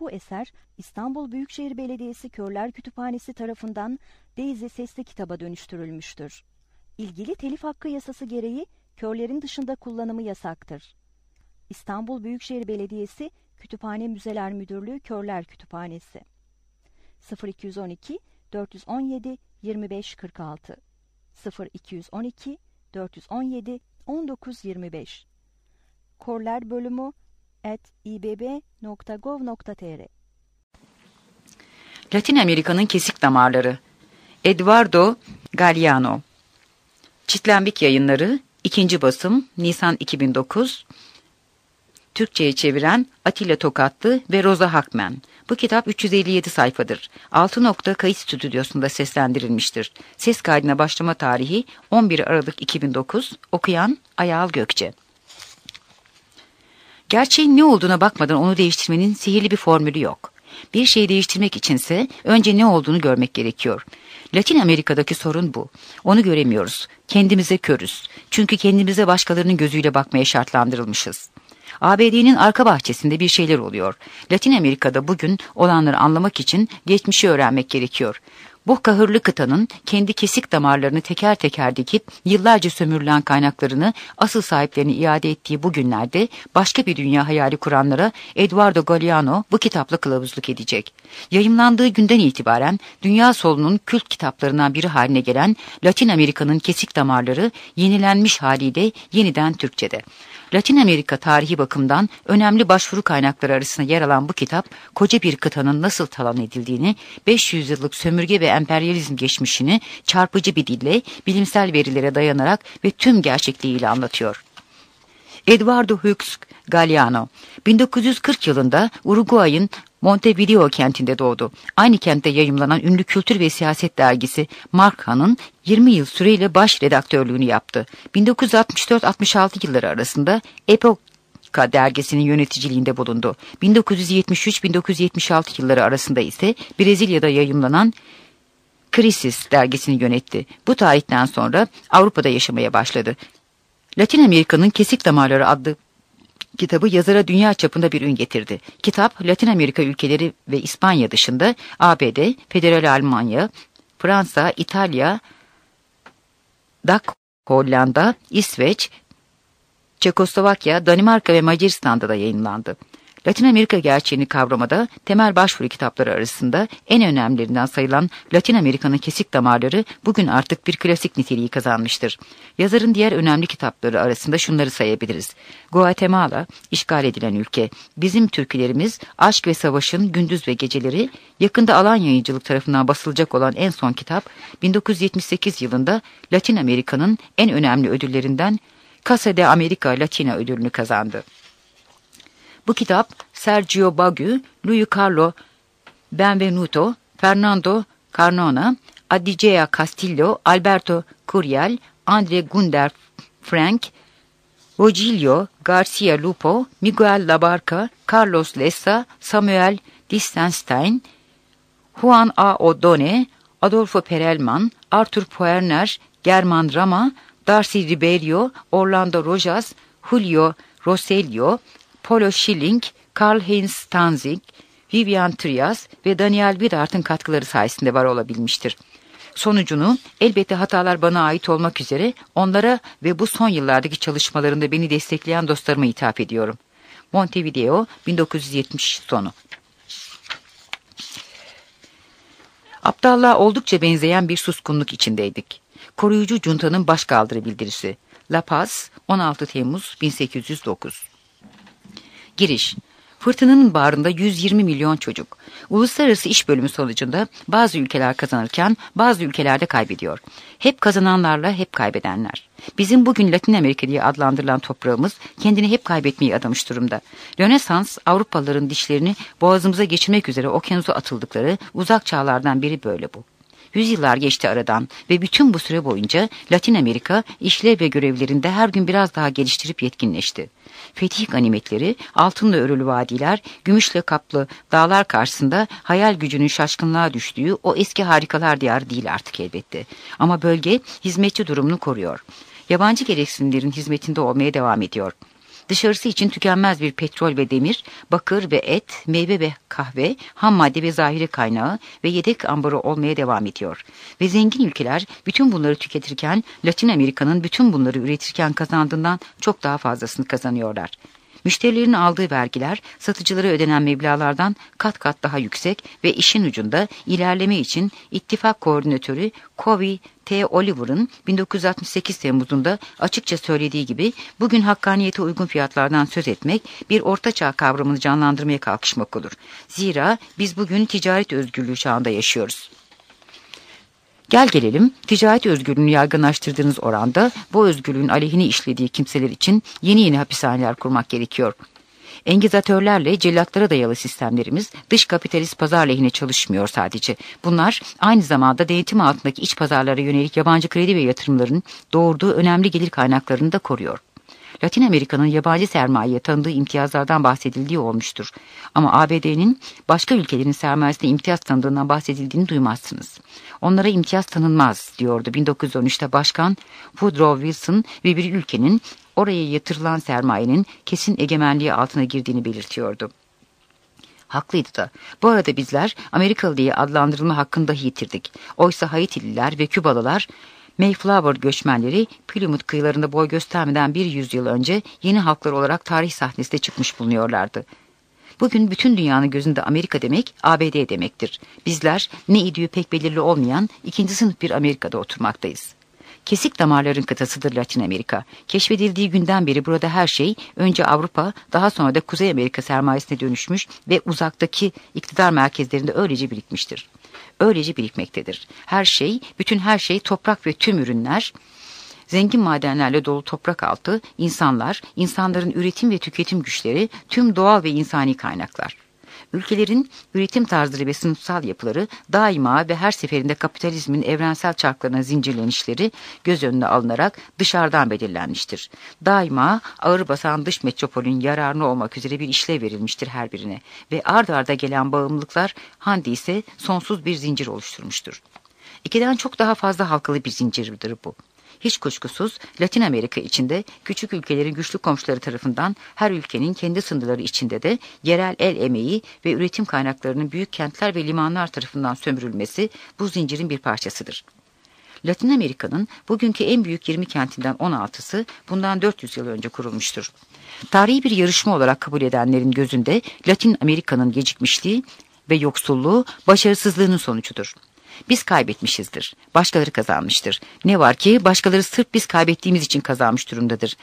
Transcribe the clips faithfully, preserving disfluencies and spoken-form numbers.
Bu eser İstanbul Büyükşehir Belediyesi Körler Kütüphanesi tarafından Daisy sesli kitaba dönüştürülmüştür. İlgili telif hakkı yasası gereği körlerin dışında kullanımı yasaktır. İstanbul Büyükşehir Belediyesi Kütüphane Müzeler Müdürlüğü Körler Kütüphanesi sıfır iki on iki dört on yedi yirmi beş kırk altı sıfır iki on iki dört on yedi on dokuz yirmi beş Körler bölümü at i b b nokta gov nokta t r Latin Amerika'nın kesik damarları Eduardo Galeano Çitlenbik Yayınları ikinci basım Nisan iki bin dokuz Türkçe'ye çeviren Atilla Tokatlı ve Rosa Hakmen. Bu kitap üç yüz elli yedi sayfadır. altı nokta kayıt stüdyosunda seslendirilmiştir. Ses kaydına başlama tarihi on bir Aralık iki bin dokuz. Okuyan Ayal Gökçe. Gerçeğin ne olduğuna bakmadan onu değiştirmenin sihirli bir formülü yok. Bir şeyi değiştirmek içinse önce ne olduğunu görmek gerekiyor. Latin Amerika'daki sorun bu. Onu göremiyoruz. Kendimize körüz. Çünkü kendimize başkalarının gözüyle bakmaya şartlandırılmışız. A B D'nin arka bahçesinde bir şeyler oluyor. Latin Amerika'da bugün olanları anlamak için geçmişi öğrenmek gerekiyor. Bu kahırlı kıtanın kendi kesik damarlarını teker teker dikip yıllarca sömürülen kaynaklarını asıl sahiplerine iade ettiği bu günlerde başka bir dünya hayali kuranlara Eduardo Galeano bu kitapla kılavuzluk edecek. Yayımlandığı günden itibaren dünya solunun kült kitaplarından biri haline gelen Latin Amerika'nın kesik damarları yenilenmiş haliyle yeniden Türkçe'de. Latin Amerika tarihi bakımından önemli başvuru kaynakları arasında yer alan bu kitap, koca bir kıtanın nasıl talan edildiğini, beş yüz yıllık sömürge ve emperyalizm geçmişini çarpıcı bir dille, bilimsel verilere dayanarak ve tüm gerçekliğiyle anlatıyor. Eduardo Hughes Galeano, bin dokuz yüz kırk yılında Uruguay'ın Montevideo kentinde doğdu. Aynı kentte yayımlanan ünlü kültür ve siyaset dergisi Marca'nın yirmi yıl süreyle baş redaktörlüğünü yaptı. bin dokuz yüz altmış dört altmış altı yılları arasında Epoca dergisinin yöneticiliğinde bulundu. bin dokuz yüz yetmiş üç bin dokuz yüz yetmiş altı yılları arasında ise Brezilya'da yayımlanan Crisis dergisini yönetti. Bu tarihten sonra Avrupa'da yaşamaya başladı. Latin Amerika'nın Kesik Damarları adlı kitabı yazara dünya çapında bir ün getirdi. Kitap, Latin Amerika ülkeleri ve İspanya dışında A B D, Federal Almanya, Fransa, İtalya, Dak, Hollanda, İsveç, Çekoslovakya, Danimarka ve Macaristan'da da yayınlandı. Latin Amerika gerçeğini kavramada temel başvuru kitapları arasında en önemlilerinden sayılan Latin Amerika'nın Kesik Damarları bugün artık bir klasik niteliği kazanmıştır. Yazarın diğer önemli kitapları arasında şunları sayabiliriz. Guatemala, işgal edilen ülke. Bizim türkülerimiz, Aşk ve Savaşın Gündüz ve Geceleri, yakında Alan Yayıncılık tarafından basılacak olan en son kitap, bin dokuz yüz yetmiş sekiz yılında Latin Amerika'nın en önemli ödüllerinden Casa de America Latina ödülünü kazandı. Bu kitap, Sergio Bagü, Luis Carlos Benvenuto, Fernando Carmona, Adicea Castillo, Alberto Curiel, Andre Gunder Frank, Rogelio Garcia Lupo, Miguel Labarca, Carlos Lessa, Samuel Distenstein, Juan A. Odone, Adolfo Perelman, Arthur Poerner, Germán Rama, Darcy Ribeiro, Orlando Rojas, Julio Roselio, Polo Schilling, Karl-Heinz Tanzig, Vivian Trias ve Daniel Widart'ın katkıları sayesinde var olabilmiştir. Sonucunu elbette hatalar bana ait olmak üzere onlara ve bu son yıllardaki çalışmalarında beni destekleyen dostlarıma ithaf ediyorum. Montevideo, bin dokuz yüz yetmiş sonu. Aptallığa oldukça benzeyen bir suskunluk içindeydik. Koruyucu Cunta'nın başkaldırı bildirisi. La Paz, on altı Temmuz bin sekiz yüz dokuz. Giriş. Fırtınanın bağrında yüz yirmi milyon çocuk. Uluslararası iş bölümü sonucunda bazı ülkeler kazanırken bazı ülkelerde kaybediyor. Hep kazananlarla hep kaybedenler. Bizim bugün Latin Amerika diye adlandırılan toprağımız kendini hep kaybetmeyi adamış durumda. Rönesans, Avrupalıların dişlerini boğazımıza geçirmek üzere okyanusa atıldıkları uzak çağlardan biri böyle bu. Yüzyıllar geçti aradan ve bütün bu süre boyunca Latin Amerika işlev ve görevlerinde her gün biraz daha geliştirip yetkinleşti. Fetih ganimetleri, altınla örülü vadiler, gümüşle kaplı dağlar karşısında hayal gücünün şaşkınlığa düştüğü o eski harikalar diyarı değil artık elbette. Ama bölge hizmetçi durumunu koruyor. Yabancı gereksinimlerin hizmetinde olmaya devam ediyor. Dışarısı için tükenmez bir petrol ve demir, bakır ve et, meyve ve kahve, ham madde ve zahiri kaynağı ve yedek ambarı olmaya devam ediyor. Ve zengin ülkeler bütün bunları tüketirken, Latin Amerika'nın bütün bunları üretirken kazandığından çok daha fazlasını kazanıyorlar. Müşterilerin aldığı vergiler satıcılara ödenen meblağlardan kat kat daha yüksek ve işin ucunda ilerleme için ittifak koordinatörü Covey T. Oliver'ın bin dokuz yüz altmış sekiz Temmuz'unda açıkça söylediği gibi bugün hakkaniyete uygun fiyatlardan söz etmek bir ortaçağ kavramını canlandırmaya kalkışmak olur. Zira biz bugün ticaret özgürlüğü çağında yaşıyoruz. Gel gelelim, ticaret özgürlüğünü yaygınlaştırdığınız oranda bu özgürlüğün aleyhine işlediği kimseler için yeni yeni hapishaneler kurmak gerekiyor. Engizatörlerle cellatlara dayalı sistemlerimiz dış kapitalist pazar lehine çalışmıyor sadece. Bunlar aynı zamanda denetim altındaki iç pazarlara yönelik yabancı kredi ve yatırımların doğurduğu önemli gelir kaynaklarını da koruyor. Latin Amerika'nın yabancı sermayeye tanıdığı imtiyazlardan bahsedildiği olmuştur. Ama A B D'nin başka ülkelerin sermayesine imtiyaz tanıdığından bahsedildiğini duymazsınız. Onlara imtiyaz tanınmaz diyordu bin dokuz yüz on üçte Başkan Woodrow Wilson ve bir ülkenin oraya yatırılan sermayenin kesin egemenliği altına girdiğini belirtiyordu. Haklıydı da. Bu arada bizler Amerikalı diye adlandırılma hakkını dahi yitirdik. Oysa Haitililer ve Kübalılar Mayflower göçmenleri Plymouth kıyılarında boy göstermeden bir yüzyıl önce yeni halklar olarak tarih sahnesine çıkmış bulunuyorlardı. Bugün bütün dünyanın gözünde Amerika demek A B D demektir. Bizler ne idüğü pek belirli olmayan ikinci sınıf bir Amerika'da oturmaktayız. Kesik damarların kıtasıdır Latin Amerika. Keşfedildiği günden beri burada her şey önce Avrupa, daha sonra da Kuzey Amerika sermayesine dönüşmüş ve uzaktaki iktidar merkezlerinde öylece birikmiştir. Öylece birikmektedir. Her şey, bütün her şey, toprak ve tüm ürünler, zengin madenlerle dolu toprak altı, insanlar, insanların üretim ve tüketim güçleri, tüm doğal ve insani kaynaklar. Ülkelerin üretim tarzları ve sınıfsal yapıları daima ve her seferinde kapitalizmin evrensel çarklarına zincirlenişleri göz önüne alınarak dışarıdan belirlenmiştir. Daima ağır basan dış metropolün yararına olmak üzere bir işlev verilmiştir her birine ve ard arda gelen bağımlılıklar handi ise sonsuz bir zincir oluşturmuştur. İkiden çok daha fazla halkalı bir zincirdir bu. Hiç kuşkusuz Latin Amerika içinde küçük ülkelerin güçlü komşuları tarafından her ülkenin kendi sınırları içinde de yerel el emeği ve üretim kaynaklarının büyük kentler ve limanlar tarafından sömürülmesi bu zincirin bir parçasıdır. Latin Amerika'nın bugünkü en büyük yirmi kentinden on altısı bundan dört yüz yıl önce kurulmuştur. Tarihi bir yarışma olarak kabul edenlerin gözünde Latin Amerika'nın gecikmişliği ve yoksulluğu başarısızlığının sonucudur. Biz kaybetmişizdir. Başkaları kazanmıştır. Ne var ki başkaları sırf biz kaybettiğimiz için kazanmış durumdadır.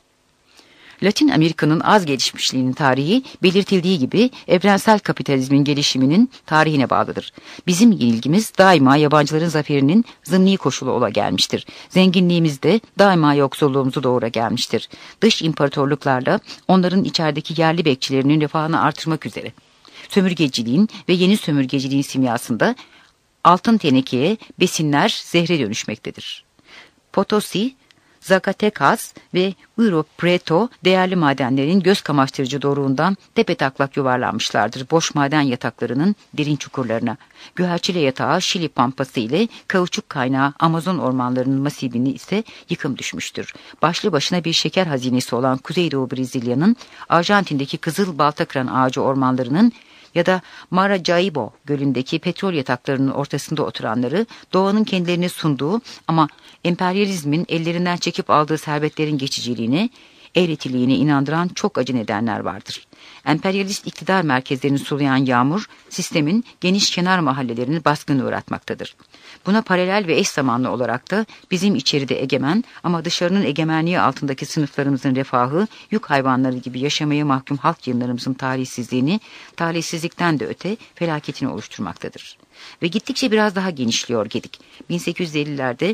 Latin Amerika'nın az gelişmişliğinin tarihi belirtildiği gibi evrensel kapitalizmin gelişiminin tarihine bağlıdır. Bizim yenilgimiz daima yabancıların zaferinin zımni koşulu ola gelmiştir. Zenginliğimiz de daima yoksulluğumuzu doğura gelmiştir. Dış imparatorluklarla onların içerideki yerli bekçilerinin refahını artırmak üzere. Sömürgeciliğin ve yeni sömürgeciliğin simyasında altın tenekeye, besinler zehre dönüşmektedir. Potosi, Zacatecas ve Rio Preto değerli madenlerin göz kamaştırıcı doruğundan tepetaklak yuvarlanmışlardır boş maden yataklarının derin çukurlarına. Güherçile yatağı Şili pampası ile kauçuk kaynağı Amazon ormanlarının masibini ise yıkım düşmüştür. Başlı başına bir şeker hazinesi olan Kuzeydoğu Brezilya'nın Arjantin'deki Kızıl Baltakran ağacı ormanlarının ya da Maracaibo gölündeki petrol yataklarının ortasında oturanları doğanın kendilerine sunduğu ama emperyalizmin ellerinden çekip aldığı servetlerin geçiciliğine, eğretiliğine inandıran çok acı nedenler vardır. Emperyalist iktidar merkezlerini sulayan yağmur, sistemin geniş kenar mahallelerinin baskını uğratmaktadır. Buna paralel ve eş zamanlı olarak da bizim içeride egemen ama dışarının egemenliği altındaki sınıflarımızın refahı, yük hayvanları gibi yaşamaya mahkum halk yığınlarımızın talihsizliğini, talihsizlikten de öte felaketini oluşturmaktadır. Ve gittikçe biraz daha genişliyor gedik. bin sekiz yüz ellilerde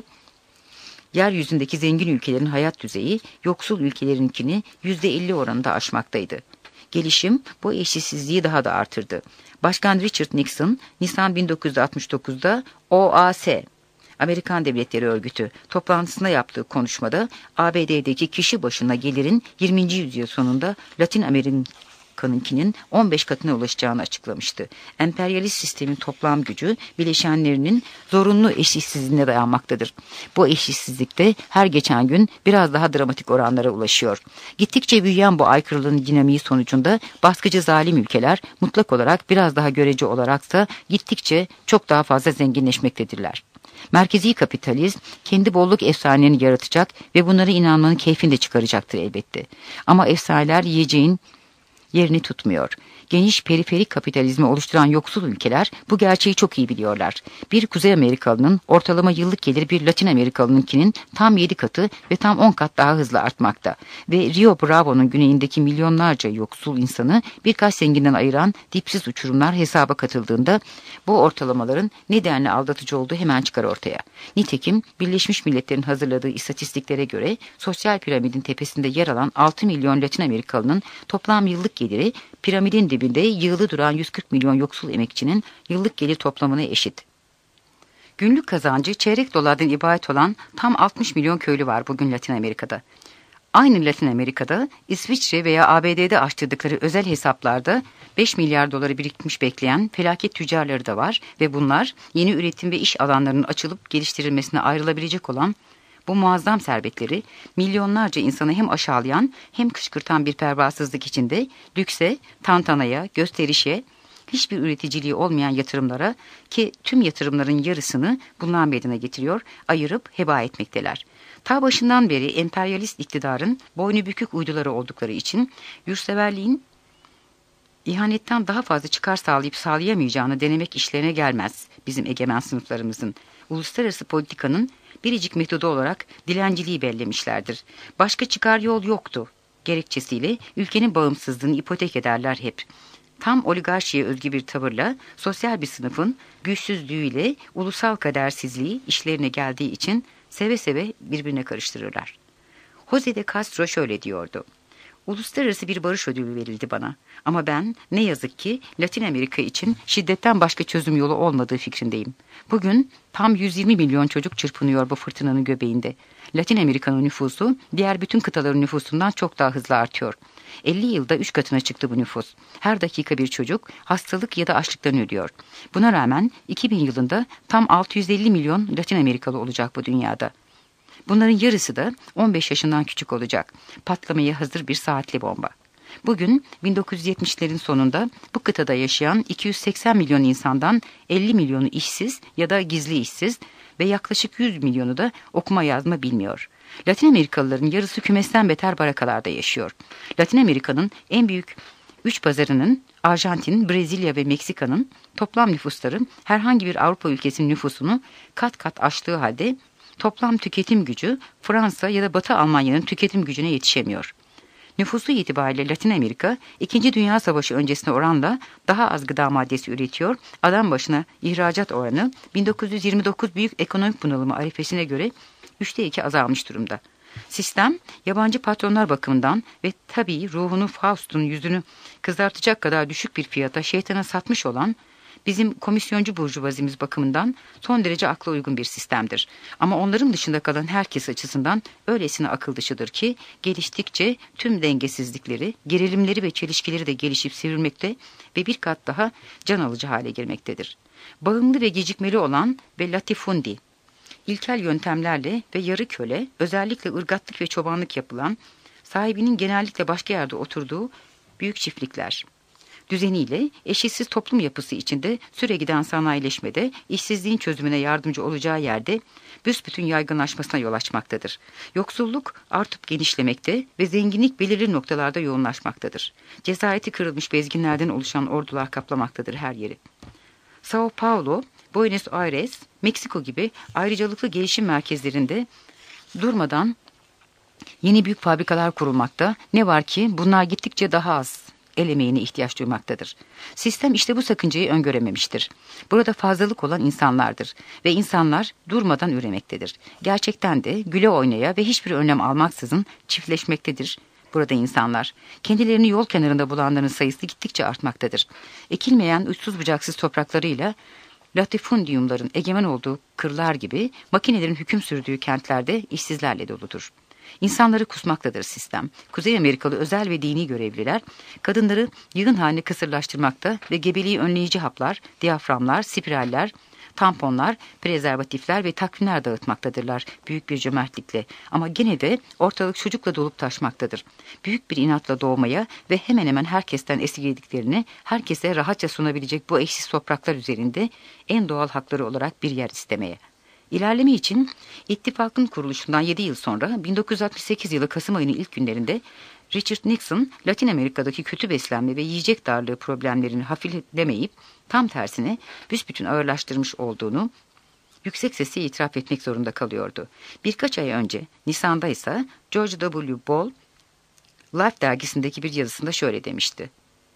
yeryüzündeki zengin ülkelerin hayat düzeyi, yoksul ülkelerinkini yüzde elli oranında aşmaktaydı. Gelişim bu eşitsizliği daha da artırdı. Başkan Richard Nixon, Nisan bin dokuz yüz altmış dokuzda O A S, Amerikan Devletleri Örgütü toplantısında yaptığı konuşmada A B D'deki kişi başına gelirin yirminci yüzyıl sonunda Latin Amerika'nın Amerika'nınkinin on beş katına ulaşacağını açıklamıştı. Emperyalist sistemin toplam gücü bileşenlerinin zorunlu eşitsizliğine dayanmaktadır. Bu eşitsizlikte her geçen gün biraz daha dramatik oranlara ulaşıyor. Gittikçe büyüyen bu aykırılığın dinamiği sonucunda baskıcı zalim ülkeler mutlak olarak biraz daha görece olaraksa gittikçe çok daha fazla zenginleşmektedirler. Merkezi kapitalizm kendi bolluk efsanelerini yaratacak ve bunlara inanmanın keyfini de çıkaracaktır elbette. Ama efsaneler yiyeceğin yerini tutmuyor. Geniş periferik kapitalizmi oluşturan yoksul ülkeler bu gerçeği çok iyi biliyorlar. Bir Kuzey Amerikalının ortalama yıllık geliri bir Latin Amerikalınınkinin tam yedi katı ve tam on kat daha hızlı artmakta. Ve Rio Bravo'nun güneyindeki milyonlarca yoksul insanı birkaç zenginden ayıran dipsiz uçurumlar hesaba katıldığında bu ortalamaların ne denli aldatıcı olduğu hemen çıkar ortaya. Nitekim Birleşmiş Milletler'in hazırladığı istatistiklere göre sosyal piramidin tepesinde yer alan altı milyon Latin Amerikalının toplam yıllık geliri piramidin dibinde yığılı duran yüz kırk milyon yoksul emekçinin yıllık gelir toplamına eşit. Günlük kazancı çeyrek dolardan ibaret olan tam altmış milyon köylü var bugün Latin Amerika'da. Aynı Latin Amerika'da İsviçre veya A B D'de açtırdıkları özel hesaplarda beş milyar doları birikmiş bekleyen felaket tüccarları da var ve bunlar yeni üretim ve iş alanlarının açılıp geliştirilmesine ayrılabilecek olan bu muazzam servetleri milyonlarca insanı hem aşağılayan hem kışkırtan bir pervasızlık içinde lükse, tantanaya, gösterişe, hiçbir üreticiliği olmayan yatırımlara ki tüm yatırımların yarısını bunlar meydana getiriyor, ayırıp heba etmekteler. Ta başından beri emperyalist iktidarın boynu bükük uyduları oldukları için yurtseverliğin ihanetten daha fazla çıkar sağlayıp sağlayamayacağını denemek işlerine gelmez bizim egemen sınıflarımızın. Uluslararası politikanın biricik metodu olarak dilenciliği bellemişlerdir. Başka çıkar yol yoktu gerekçesiyle ülkenin bağımsızlığını ipotek ederler hep. Tam oligarşiye özgü bir tavırla sosyal bir sınıfın güçsüzlüğüyle ulusal kadersizliği işlerine geldiği için seve seve birbirine karıştırırlar. Jose de Castro şöyle diyordu: "Uluslararası bir barış ödülü verildi bana ama ben ne yazık ki Latin Amerika için şiddetten başka çözüm yolu olmadığı fikrindeyim. Bugün tam yüz yirmi milyon çocuk çırpınıyor bu fırtınanın göbeğinde. Latin Amerika'nın nüfusu diğer bütün kıtaların nüfusundan çok daha hızlı artıyor. elli yılda üç katına çıktı bu nüfus. Her dakika bir çocuk hastalık ya da açlıktan ölüyor. Buna rağmen iki bin yılında tam altı yüz elli milyon Latin Amerikalı olacak bu dünyada. Bunların yarısı da on beş yaşından küçük olacak. Patlamaya hazır bir saatli bomba. Bugün bin dokuz yüz yetmişlerin sonunda bu kıtada yaşayan iki yüz seksen milyon insandan elli milyonu işsiz ya da gizli işsiz ve yaklaşık yüz milyonu da okuma yazma bilmiyor. Latin Amerikalıların yarısı kümesten beter barakalarda yaşıyor. Latin Amerika'nın en büyük üç pazarının Arjantin, Brezilya ve Meksika'nın toplam nüfusları herhangi bir Avrupa ülkesinin nüfusunu kat kat aştığı halde toplam tüketim gücü Fransa ya da Batı Almanya'nın tüketim gücüne yetişemiyor. Nüfusu itibariyle Latin Amerika, İkinci Dünya Savaşı öncesine oranla daha az gıda maddesi üretiyor. Adam başına ihracat oranı bin dokuz yüz yirmi dokuz büyük ekonomik bunalımı arifesine göre üçte iki azalmış durumda. Sistem, yabancı patronlar bakımından ve tabii ruhunu Faust'un yüzünü kızartacak kadar düşük bir fiyata şeytana satmış olan bizim komisyoncu burjuvazimiz bakımından son derece akla uygun bir sistemdir. Ama onların dışında kalan herkes açısından öylesine akıl dışıdır ki geliştikçe tüm dengesizlikleri, gerilimleri ve çelişkileri de gelişip sivrilmekte ve bir kat daha can alıcı hale gelmektedir. Bağımlı ve gecikmeli olan ve latifundi, ilkel yöntemlerle ve yarı köle, özellikle ırgatlık ve çobanlık yapılan, sahibinin genellikle başka yerde oturduğu büyük çiftlikler düzeniyle eşitsiz toplum yapısı içinde süregiden sanayileşmede, işsizliğin çözümüne yardımcı olacağı yerde büsbütün yaygınlaşmasına yol açmaktadır. Yoksulluk artıp genişlemekte ve zenginlik belirli noktalarda yoğunlaşmaktadır. Cesareti kırılmış bezginlerden oluşan ordular kaplamaktadır her yeri. Sao Paulo, Buenos Aires, Meksiko gibi ayrıcalıklı gelişim merkezlerinde durmadan yeni büyük fabrikalar kurulmakta. Ne var ki bunlar gittikçe daha az el emeğine ihtiyaç duymaktadır. Sistem işte bu sakıncayı öngörememiştir. Burada fazlalık olan insanlardır ve insanlar durmadan üremektedir. Gerçekten de güle oynaya ve hiçbir önlem almaksızın çiftleşmektedir. Burada insanlar, kendilerini yol kenarında bulanların sayısı gittikçe artmaktadır. Ekilmeyen uçsuz bucaksız topraklarıyla latifundiumların egemen olduğu kırlar gibi makinelerin hüküm sürdüğü kentlerde işsizlerle doludur. İnsanları kusmaktadır sistem. Kuzey Amerikalı özel ve dini görevliler kadınları yığın haline kısırlaştırmakta ve gebeliği önleyici haplar, diyaframlar, spiraller, tamponlar, prezervatifler ve takvimler dağıtmaktadırlar büyük bir cömertlikle. Ama gene de ortalık çocukla dolup taşmaktadır. Büyük bir inatla doğmaya ve hemen hemen herkesten esirgediklerini herkese rahatça sunabilecek bu eşsiz topraklar üzerinde en doğal hakları olarak bir yer istemeye. İlerleme için ittifakın kuruluşundan yedi yıl sonra bin dokuz yüz altmış sekiz yılı Kasım ayının ilk günlerinde Richard Nixon, Latin Amerika'daki kötü beslenme ve yiyecek darlığı problemlerini hafiflemeyip tam tersine büsbütün ağırlaştırmış olduğunu yüksek sesle itiraf etmek zorunda kalıyordu. Birkaç ay önce Nisan'da ise George W. Ball, Life dergisindeki bir yazısında şöyle demişti: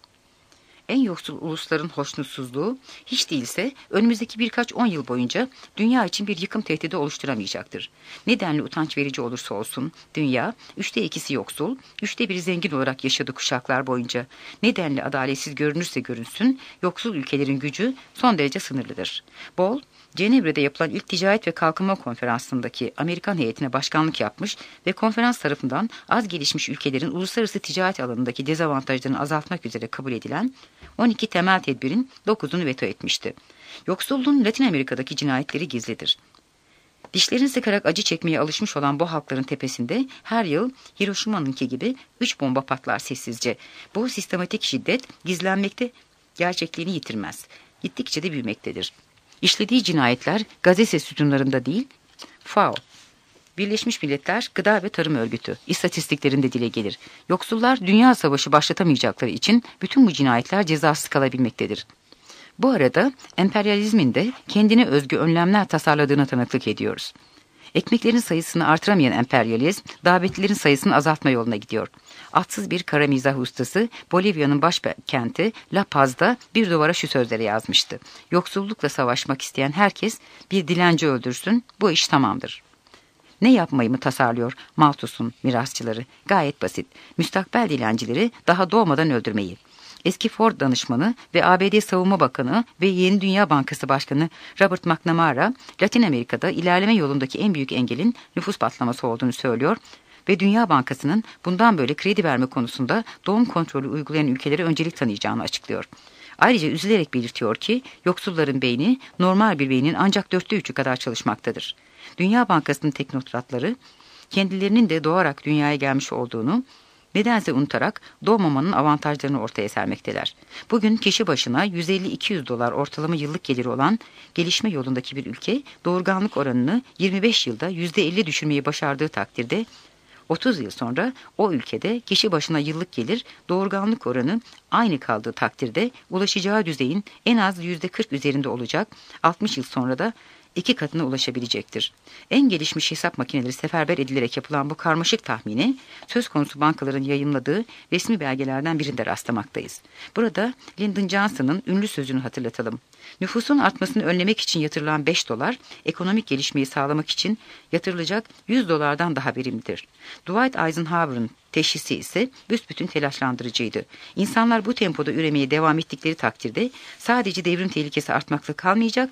En yoksul ulusların hoşnutsuzluğu hiç değilse önümüzdeki birkaç on yıl boyunca dünya için bir yıkım tehdidi oluşturamayacaktır. Nedenli utanç verici olursa olsun dünya üçte ikisi yoksul, üçte biri zengin olarak yaşadı kuşaklar boyunca. Nedenli adaletsiz görünürse görünsün yoksul ülkelerin gücü son derece sınırlıdır. Ball, Cenevre'de yapılan ilk Ticaret ve Kalkınma Konferansı'ndaki Amerikan heyetine başkanlık yapmış ve konferans tarafından az gelişmiş ülkelerin uluslararası ticaret alanındaki dezavantajlarını azaltmak üzere kabul edilen on iki temel tedbirin dokuzunu veto etmişti. Yoksulluğun Latin Amerika'daki cinayetleri gizlidir. Dişlerini sıkarak acı çekmeye alışmış olan bu halkların tepesinde her yıl Hiroşima'nınki gibi üç bomba patlar sessizce. Bu sistematik şiddet gizlenmekte, gerçekliğini yitirmez. Gittikçe de büyümektedir. İşlediği cinayetler gazete sütunlarında değil, F A O, Birleşmiş Milletler Gıda ve Tarım Örgütü istatistiklerinde dile gelir. Yoksullar dünya savaşı başlatamayacakları için bütün bu cinayetler cezasız kalabilmektedir. Bu arada emperyalizmin de kendine özgü önlemler tasarladığına tanıklık ediyoruz. Ekmeklerin sayısını artıramayan emperyalizm, davetlilerin sayısını azaltma yoluna gidiyor. Atsız bir kara mizah ustası Bolivya'nın başkenti La Paz'da bir duvara şu sözleri yazmıştı: Yoksullukla savaşmak isteyen herkes bir dilenci öldürsün, bu iş tamamdır. Ne yapmayı mı tasarlıyor Malthus'un mirasçıları? Gayet basit. Müstakbel dilencileri daha doğmadan öldürmeyi. Eski Ford danışmanı ve A B D Savunma Bakanı ve Yeni Dünya Bankası Başkanı Robert McNamara, Latin Amerika'da ilerleme yolundaki en büyük engelin nüfus patlaması olduğunu söylüyor ve Dünya Bankası'nın bundan böyle kredi verme konusunda doğum kontrolü uygulayan ülkelere öncelik tanıyacağını açıklıyor. Ayrıca üzülerek belirtiyor ki yoksulların beyni normal bir beynin ancak dörtte üçü kadar çalışmaktadır. Dünya Bankası'nın teknokratları kendilerinin de doğarak dünyaya gelmiş olduğunu nedense unutarak doğmamanın avantajlarını ortaya sermekteler. Bugün kişi başına yüz elli iki yüz dolar ortalama yıllık geliri olan gelişme yolundaki bir ülke doğurganlık oranını yirmi beş yılda yüzde elli düşürmeyi başardığı takdirde otuz yıl sonra o ülkede kişi başına yıllık gelir doğurganlık oranı aynı kaldığı takdirde ulaşacağı düzeyin en az yüzde kırk üzerinde olacak, altmış yıl sonra da iki katına ulaşabilecektir. En gelişmiş hesap makineleri seferber edilerek yapılan bu karmaşık tahmini söz konusu bankaların yayınladığı resmi belgelerden birinde rastlamaktayız. Burada Lyndon Johnson'ın ünlü sözünü hatırlatalım. Nüfusun artmasını önlemek için yatırılan beş dolar, ekonomik gelişmeyi sağlamak için yatırılacak yüz dolardan daha verimlidir. Dwight Eisenhower'ın teşhisi ise büsbütün telaşlandırıcıydı. İnsanlar bu tempoda üremeye devam ettikleri takdirde sadece devrim tehlikesi artmakla kalmayacak,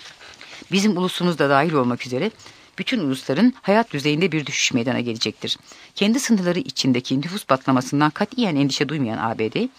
bizim ulusumuz da dahil olmak üzere bütün ulusların hayat düzeyinde bir düşüş meydana gelecektir. Kendi sınırları içindeki nüfus patlamasından katiyen endişe duymayan A B D,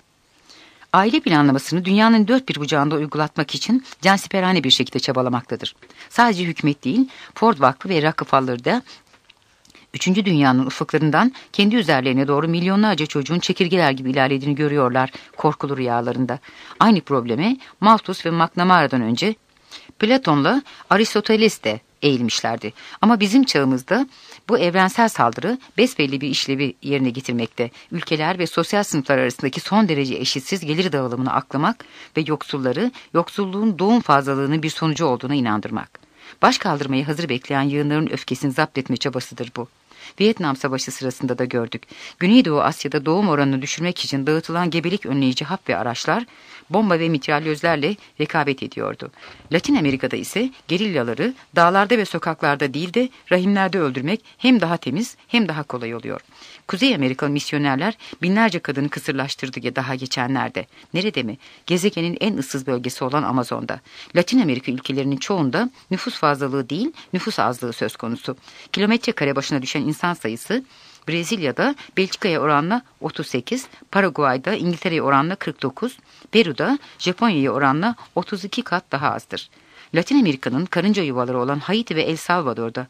aile planlamasını dünyanın dört bir bucağında uygulatmak için cansiperane bir şekilde çabalamaktadır. Sadece hükümet değil, Ford Vakfı ve Rockefeller da Üçüncü dünyanın ufuklarından kendi üzerlerine doğru milyonlarca çocuğun çekirgeler gibi ilerlediğini görüyorlar korkulu rüyalarında. Aynı probleme Malthus ve McNamara'dan önce Platon'la Aristoteles de eğilmişlerdi. Ama bizim çağımızda bu evrensel saldırı besbelli bir işlevi yerine getirmekte. Ülkeler ve sosyal sınıflar arasındaki son derece eşitsiz gelir dağılımını aklamak ve yoksulları yoksulluğun doğum fazlalığının bir sonucu olduğuna inandırmak. Baş kaldırmayı hazır bekleyen yığınların öfkesini zapt etme çabasıdır bu. Vietnam Savaşı sırasında da gördük. Güneydoğu Asya'da doğum oranını düşürmek için dağıtılan gebelik önleyici hap ve araçlar bomba ve mitralyözlerle rekabet ediyordu. Latin Amerika'da ise gerillaları dağlarda ve sokaklarda değil de rahimlerde öldürmek hem daha temiz hem daha kolay oluyor. Kuzey Amerikalı misyonerler binlerce kadını kısırlaştırdı ya daha geçenlerde. Nerede mi? Gezegenin en ıssız bölgesi olan Amazon'da. Latin Amerika ülkelerinin çoğunda nüfus fazlalığı değil, nüfus azlığı söz konusu. Kilometre kare başına düşen insan sayısı Brezilya'da Belçika'ya oranla otuz sekiz, Paraguay'da İngiltere'ye oranla kırk dokuz, Peru'da Japonya'ya oranla otuz iki kat daha azdır. Latin Amerika'nın karınca yuvaları olan Haiti ve El Salvador'da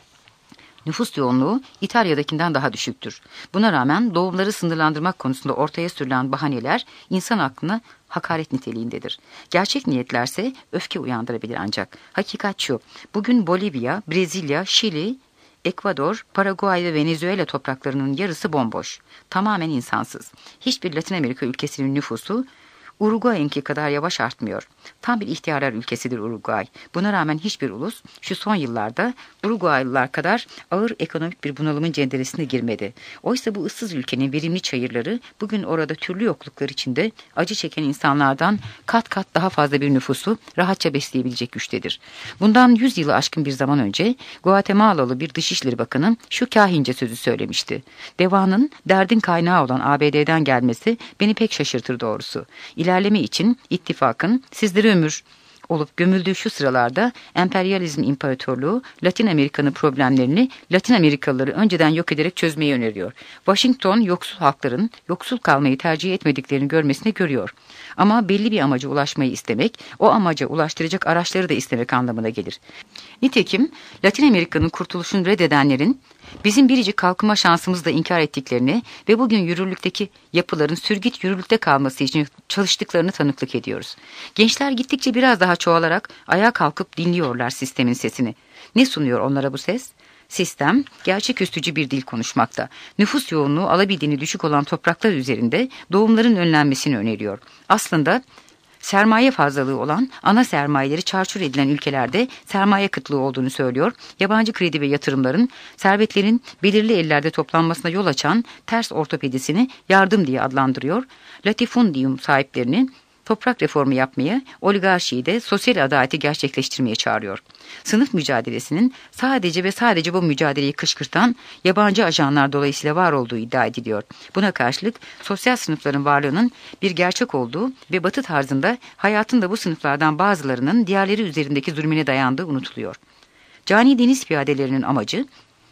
nüfus yoğunluğu İtalya'dakinden daha düşüktür. Buna rağmen doğumları sınırlandırmak konusunda ortaya sürülen bahaneler insan aklına hakaret niteliğindedir. Gerçek niyetlerse öfke uyandırabilir ancak. Hakikat şu, bugün Bolivya, Brezilya, Şili, Ekvador, Paraguay ve Venezuela topraklarının yarısı bomboş. Tamamen insansız. Hiçbir Latin Amerika ülkesinin nüfusu Uruguay'ınki kadar yavaş artmıyor. Tam bir ihtiyarlar ülkesidir Uruguay. Buna rağmen hiçbir ulus şu son yıllarda Uruguaylılar kadar ağır ekonomik bir bunalımın cenderesine girmedi. Oysa bu ıssız ülkenin verimli çayırları bugün orada türlü yokluklar içinde acı çeken insanlardan kat kat daha fazla bir nüfusu rahatça besleyebilecek güçtedir. Bundan yüz yılı aşkın bir zaman önce Guatemalalı bir Dışişleri Bakanı şu kahince sözü söylemişti. Devanın derdin kaynağı olan A B D'den gelmesi beni pek şaşırtır doğrusu. İlerleme için ittifakın sizlere ömür olup gömüldüğü şu sıralarda emperyalizm imparatorluğu Latin Amerika'nın problemlerini Latin Amerikalıları önceden yok ederek çözmeyi öneriyor. Washington yoksul halkların yoksul kalmayı tercih etmediklerini görmesine görüyor. Ama belli bir amaca ulaşmayı istemek, o amaca ulaştıracak araçları da istemek anlamına gelir. Nitekim Latin Amerika'nın kurtuluşunu reddedenlerin bizim biricik kalkınma şansımızı da inkar ettiklerini ve bugün yürürlükteki yapıların sürgüt yürürlükte kalması için çalıştıklarını tanıklık ediyoruz. Gençler gittikçe biraz daha çoğalarak ayağa kalkıp dinliyorlar sistemin sesini. Ne sunuyor onlara bu ses? Sistem, gerçeküstücü bir dil konuşmakta. Nüfus yoğunluğu alabildiğini düşük olan topraklar üzerinde doğumların önlenmesini öneriyor. Aslında sermaye fazlalığı olan ana sermayeleri çarçur edilen ülkelerde sermaye kıtlığı olduğunu söylüyor. Yabancı kredi ve yatırımların servetlerin belirli ellerde toplanmasına yol açan ters ortopedisini yardım diye adlandırıyor. Latifundium sahiplerini toprak reformu yapmaya, oligarşiyi de sosyal adaleti gerçekleştirmeye çağırıyor. Sınıf mücadelesinin sadece ve sadece bu mücadeleyi kışkırtan yabancı ajanlar dolayısıyla var olduğu iddia ediliyor. Buna karşılık sosyal sınıfların varlığının bir gerçek olduğu ve Batı tarzında hayatın da bu sınıflardan bazılarının diğerleri üzerindeki zulmüne dayandığı unutuluyor. Cani deniz piyadelerinin amacı,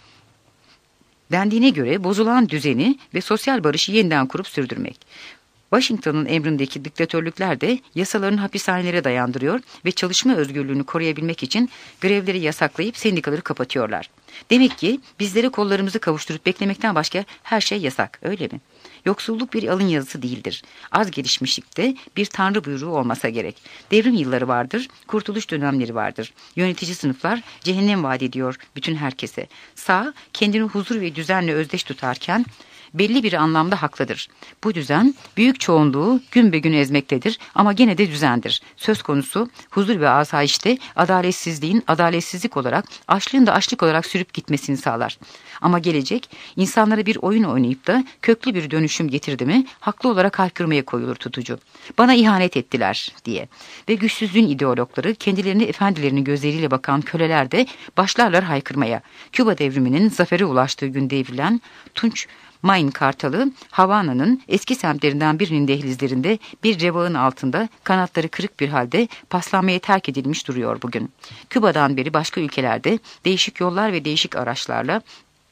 dendiğine göre bozulan düzeni ve sosyal barışı yeniden kurup sürdürmek. Washington'un emrindeki diktatörlükler de yasalarını hapishanelere dayandırıyor ve çalışma özgürlüğünü koruyabilmek için grevleri yasaklayıp sendikaları kapatıyorlar. Demek ki bizlere kollarımızı kavuşturup beklemekten başka her şey yasak, öyle mi? Yoksulluk bir alın yazısı değildir. Az gelişmişlikte bir tanrı buyruğu olmasa gerek. Devrim yılları vardır, kurtuluş dönemleri vardır. Yönetici sınıflar cehennem vaat ediyor bütün herkese. Sağ kendini huzur ve düzenle özdeş tutarken belli bir anlamda haklıdır. Bu düzen büyük çoğunluğu gün be gün ezmektedir ama gene de düzendir. Söz konusu huzur ve asayişte adaletsizliğin adaletsizlik olarak, açlığın da açlık olarak sürüp gitmesini sağlar. Ama gelecek insanlara bir oyun oynayıp da köklü bir dönüşüm getirdi mi haklı olarak haykırmaya koyulur tutucu. Bana ihanet ettiler diye. Ve güçsüzlüğün ideologları kendilerini efendilerinin gözleriyle bakan köleler de başlarlar haykırmaya. Küba devriminin zafere ulaştığı gün devrilen Tunç Main Kartalı, Havana'nın eski semtlerinden birinin dehlizlerinde bir revağın altında kanatları kırık bir halde paslanmaya terk edilmiş duruyor bugün. Küba'dan beri başka ülkelerde değişik yollar ve değişik araçlarla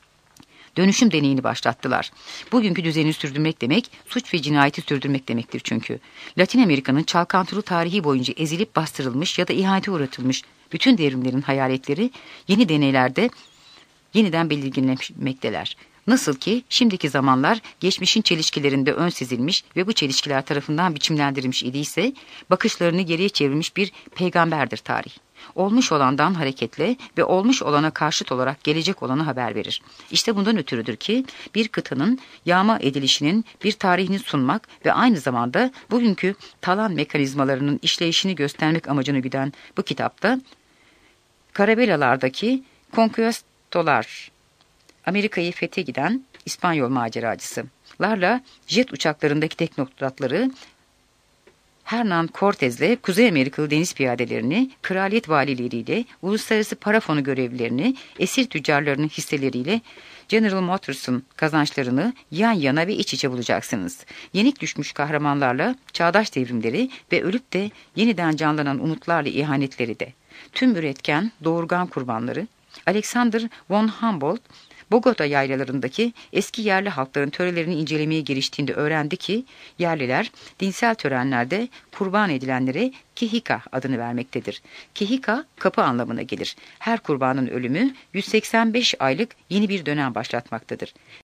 dönüşüm deneyini başlattılar. Bugünkü düzeni sürdürmek demek, suç ve cinayeti sürdürmek demektir çünkü. Latin Amerika'nın çalkantılı tarihi boyunca ezilip bastırılmış ya da ihanete uğratılmış bütün devrimlerin hayaletleri yeni deneylerde yeniden belirginleşmekteler. Nasıl ki şimdiki zamanlar geçmişin çelişkilerinde ön sezilmiş ve bu çelişkiler tarafından biçimlendirilmiş idiyse, bakışlarını geriye çevirmiş bir peygamberdir tarih. Olmuş olandan hareketle ve olmuş olana karşıt olarak gelecek olanı haber verir. İşte bundan ötürüdür ki bir kıtanın yağma edilişinin bir tarihini sunmak ve aynı zamanda bugünkü talan mekanizmalarının işleyişini göstermek amacını güden bu kitapta Karabelalardaki konkistolar, Amerika'yı fethe giden İspanyol maceracısı, Larla jet uçaklarındaki teknokratları, Hernan Cortez'le Kuzey Amerikalı deniz piyadelerini, kraliyet valileriyle, uluslararası para fonu görevlilerini, esir tüccarlarının hisseleriyle General Motors'un kazançlarını yan yana ve iç içe bulacaksınız. Yenik düşmüş kahramanlarla çağdaş devrimleri ve ölüp de yeniden canlanan umutlarla ihanetleri de. Tüm üretken, doğurgan kurbanları, Alexander von Humboldt, Bogota yaylalarındaki eski yerli halkların törelerini incelemeye giriştiğinde öğrendi ki yerliler dinsel törenlerde kurban edilenlere kehika adını vermektedir. Kehika kapı anlamına gelir. Her kurbanın ölümü yüz seksen beş aylık yeni bir dönem başlatmaktadır.